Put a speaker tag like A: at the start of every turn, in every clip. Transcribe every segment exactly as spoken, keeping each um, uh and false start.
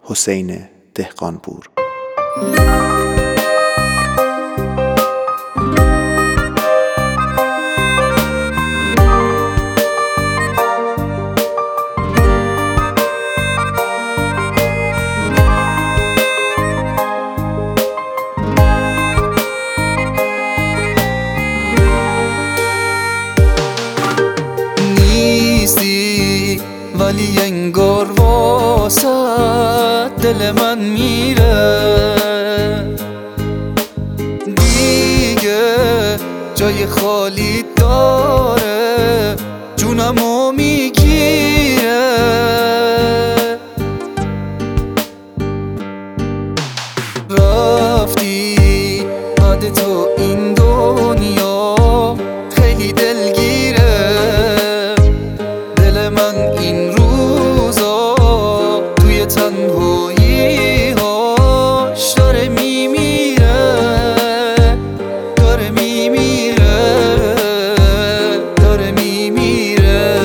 A: حسین دهقانپور.
B: نیستی ولی انگار واسه دل من میره، دیگه جای خالی داره، جونمو میگیره. رفتی بعد تو این دنیا خیلی دلگیره، دل من این روزا توی تنهایی هاش داره میمیره، داره میمیره، داره میمیره.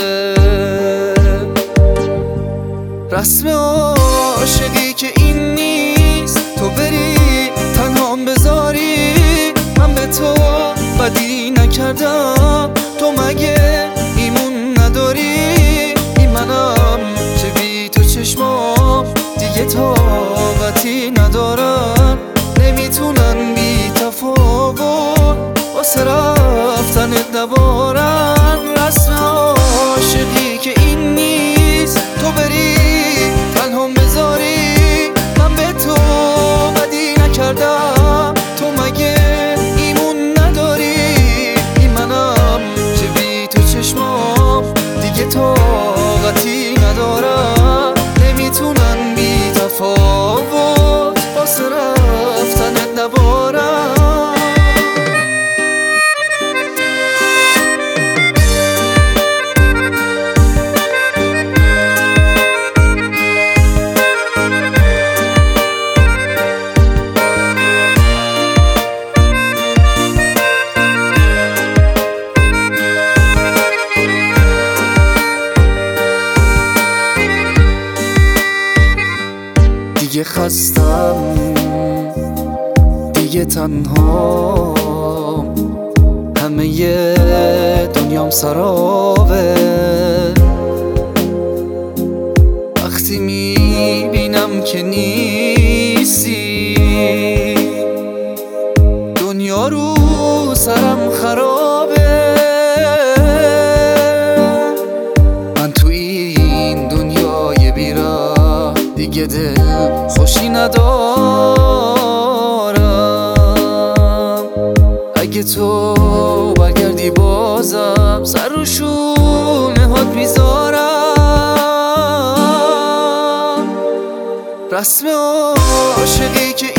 B: رسم عاشقی که این نیست، تو بری تنهام بذاری، من به تو بدی نکردم، تو مگه ایمون نداری؟ این منم چه بی تو چشمام دیگه طاقتی ندارن، نمیتونن بی تفاوت واسه رفتنت نبارن. رسم عاشقی که این نیست، تو بری تنهام بذاری، من به تو بدی نکردم، تو مگه ایمون نداری؟ این منم چه بی تو چشمام دیگه طاقتی ندارم، نمیتونن بی تفاوت واسه رفتنت نبارن. دیگه خستم، دیگه تنهام، همه ی دنیام سرابه. وقتی میبینم که نیستی، دنیا رو سرم خرابه. من تو این دنیای بی‌راه دیگه دل خوشی ندارم، اگه تو برگردی بازم سر رو شونه هات میذارم. رسم عاشقی که